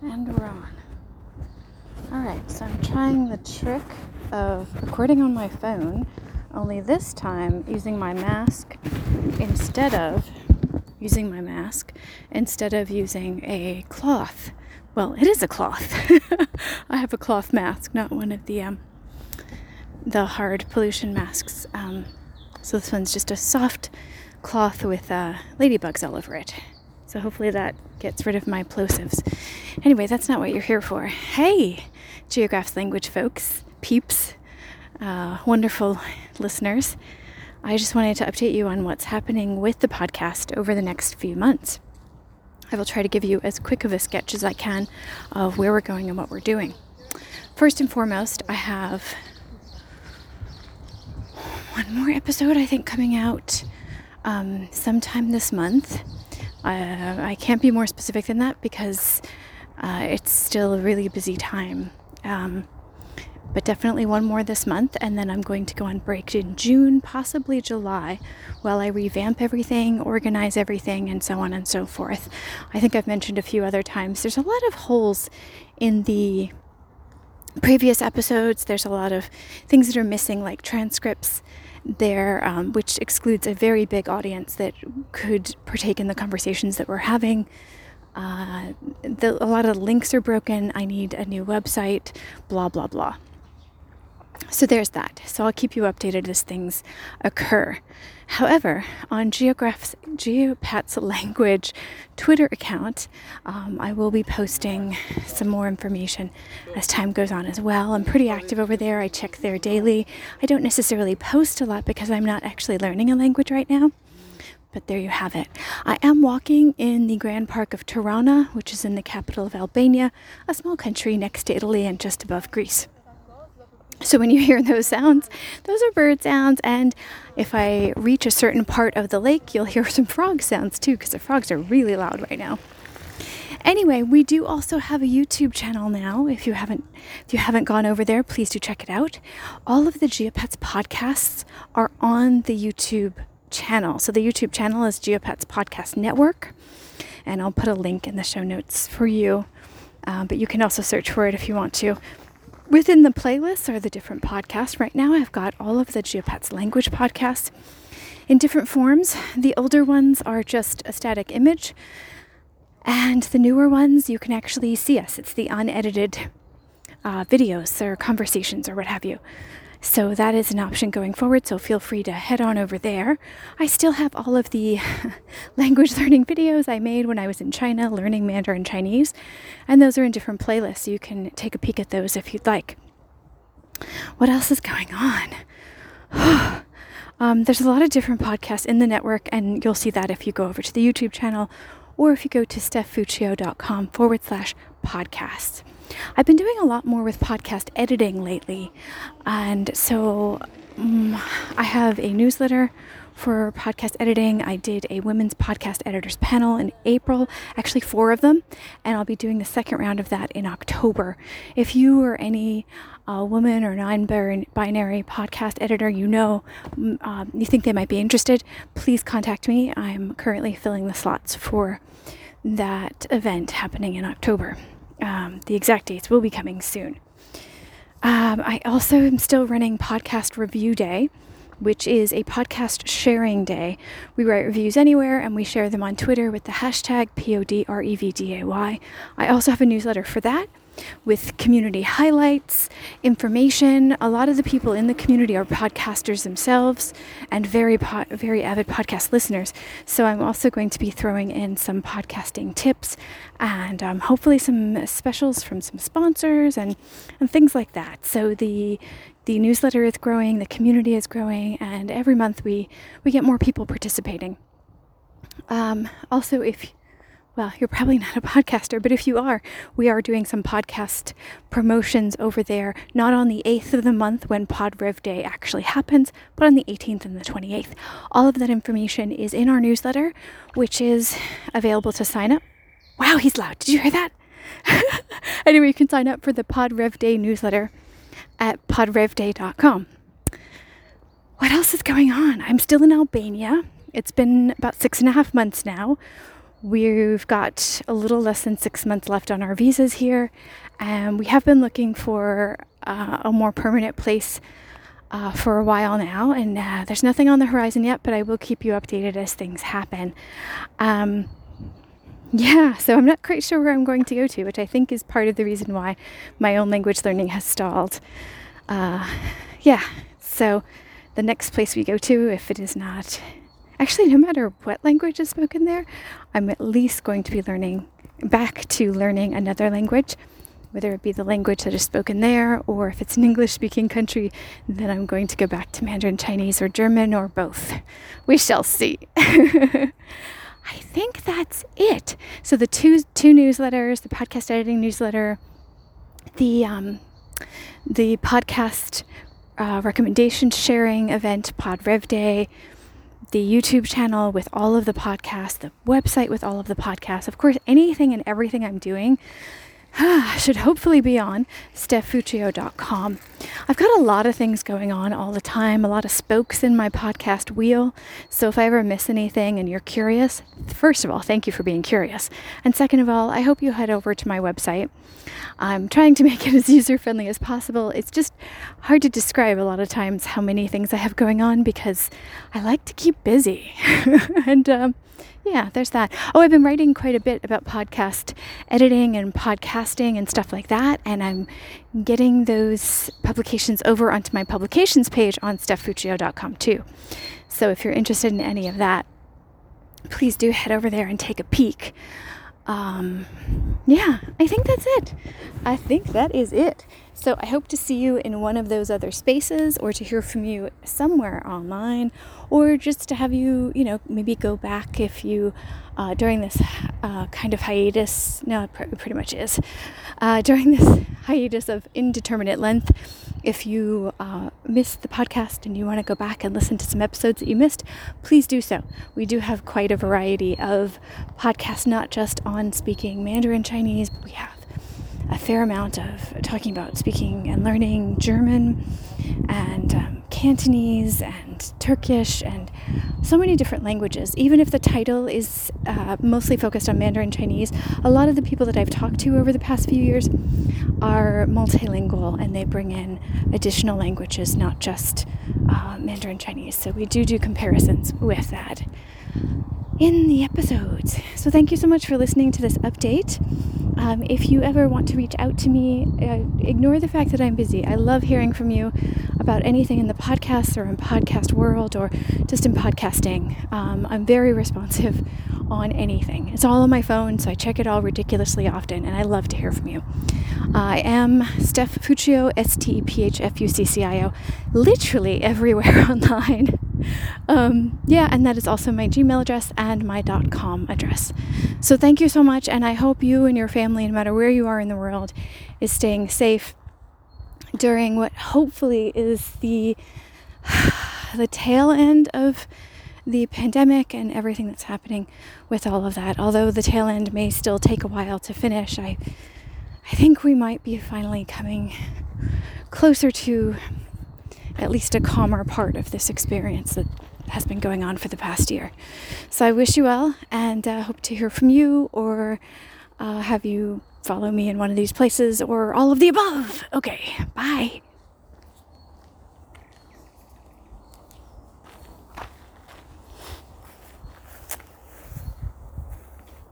And we're on. Alright, so I'm trying the trick of recording on my phone, only this time using my mask instead of using a cloth. Well, it is a cloth. I have a cloth mask, not one of the hard pollution masks. So this one's just a soft cloth with ladybugs all over it. So hopefully that gets rid of my plosives. Anyway, that's not what you're here for. Hey, Geographs Language folks, peeps, wonderful listeners. I just wanted to update you on what's happening with the podcast over the next few months. I will try to give you as quick of a sketch as I can of where we're going and what we're doing. First and foremost, I have one more episode, I think, coming out sometime this month. I can't be more specific than that because it's still a really busy time. But definitely one more this month, and then I'm going to go on break in June, possibly July, while I revamp everything, organize everything, and so on and so forth. I think I've mentioned a few other times, there's a lot of holes in the previous episodes. There's a lot of things that are missing, like transcripts there, which excludes a very big audience that could partake in the conversations that we're having. A lot of the links are broken. I need a new website, blah, blah, blah. So there's that. So I'll keep you updated as things occur. However, on Geopat's Language Twitter account, I will be posting some more information as time goes on as well. I'm pretty active over there. I check there daily. I don't necessarily post a lot because I'm not actually learning a language right now. But there you have it. I am walking in the Grand Park of Tirana, which is in the capital of Albania, a small country next to Italy and just above Greece. So when you hear those sounds, those are bird sounds, and if I reach a certain part of the lake, you'll hear some frog sounds too, because the frogs are really loud right now. Anyway, we do also have a YouTube channel now. If you haven't gone over there, please do check it out. All of the Geopats podcasts are on the YouTube channel. So the YouTube channel is Geopats Podcast Network, and I'll put a link in the show notes for you. But you can also search for it if you want to. Within the playlists are the different podcasts. Right now I've got all of the Geopats Language podcasts in different forms. The older ones are just a static image, and the newer ones you can actually see us. It's the unedited videos or conversations or what have you. So that is an option going forward, so feel free to head on over there. I still have all of the language learning videos I made when I was in China learning Mandarin Chinese, and those are in different playlists, so you can take a peek at those if you'd like. What else is going on? There's a lot of different podcasts in the network, and you'll see that if you go over to the YouTube channel or if you go to stephfuccio.com/podcasts. I've been doing a lot more with podcast editing lately, and so I have a newsletter for podcast editing. I did a women's podcast editors panel in April, actually 4 of them, and I'll be doing the second round of that in October. If you or any woman or non-binary podcast editor you think they might be interested, please contact me. I'm currently filling the slots for that event happening in October. The exact dates will be coming soon. I also am still running Podcast Review Day, which is a podcast sharing day. We write reviews anywhere and we share them on Twitter with the hashtag PODREVDAY. I also have a newsletter for that with community highlights, information. A lot of the people in the community are podcasters themselves and very avid podcast listeners. So I'm also going to be throwing in some podcasting tips and hopefully some specials from some sponsors and things like that. So the newsletter is growing, the community is growing, and every month we get more people participating. Also, you're probably not a podcaster, but if you are, we are doing some podcast promotions over there, not on the 8th of the month when Pod Rev Day actually happens, but on the 18th and the 28th. All of that information is in our newsletter, which is available to sign up. Wow, he's loud. Did you hear that? Anyway, you can sign up for the Pod Rev Day newsletter at podrevday.com. What else is going on? I'm still in Albania. It's been about 6.5 months now. We've got a little less than 6 months left on our visas here, and we have been looking for a more permanent place for a while now, and there's nothing on the horizon yet, but I will keep you updated as things happen. So I'm not quite sure where I'm going to go to, which I think is part of the reason why my own language learning has stalled. So the next place we go to, if it is not... Actually, no matter what language is spoken there, I'm at least going to be learning another language, whether it be the language that is spoken there, or if it's an English-speaking country, then I'm going to go back to Mandarin Chinese or German or both. We shall see. I think that's it. So the two newsletters, the podcast editing newsletter, the podcast recommendation sharing event, Pod Rev Day, the YouTube channel with all of the podcasts, the website with all of the podcasts. Of course, anything and everything I'm doing should hopefully be on stephfuccio.com. I've got a lot of things going on all the time, a lot of spokes in my podcast wheel. So if I ever miss anything and you're curious, first of all, thank you for being curious. And second of all, I hope you head over to my website. I'm trying to make it as user-friendly as possible. It's just hard to describe a lot of times how many things I have going on because I like to keep busy. And there's that. Oh, I've been writing quite a bit about podcast editing and podcasting and stuff like that, and I'm getting those publications over onto my publications page on stephfuccio.com too. So if you're interested in any of that, please do head over there and take a peek. I think that's it. I think that is it. So I hope to see you in one of those other spaces, or to hear from you somewhere online, or just to have you, maybe go back if you, during this kind of hiatus, no, it pretty much is, during this hiatus of indeterminate length, if you missed the podcast and you want to go back and listen to some episodes that you missed, please do so. We do have quite a variety of podcasts, not just on speaking Mandarin Chinese, but we have a fair amount of talking about speaking and learning German and Cantonese and Turkish and so many different languages. Even if the title is mostly focused on Mandarin Chinese, a lot of the people that I've talked to over the past few years are multilingual, and they bring in additional languages, not just Mandarin Chinese. So we do comparisons with that in the episodes. So thank you so much for listening to this update. If you ever want to reach out to me, ignore the fact that I'm busy. I love hearing from you about anything in the podcast or in podcast world or just in podcasting. I'm very responsive on anything. It's all on my phone, so I check it all ridiculously often, and I love to hear from you. I am Steph Fuccio, STEPHFUCCIO, literally everywhere online. And that is also my Gmail address and my .com address. So thank you so much, and I hope you and your family, no matter where you are in the world, is staying safe during what hopefully is the tail end of the pandemic and everything that's happening with all of that. Although the tail end may still take a while to finish, I think we might be finally coming closer to at least a calmer part of this experience that has been going on for the past year. So I wish you well, and hope to hear from you, or have you follow me in one of these places, or all of the above. Okay, bye.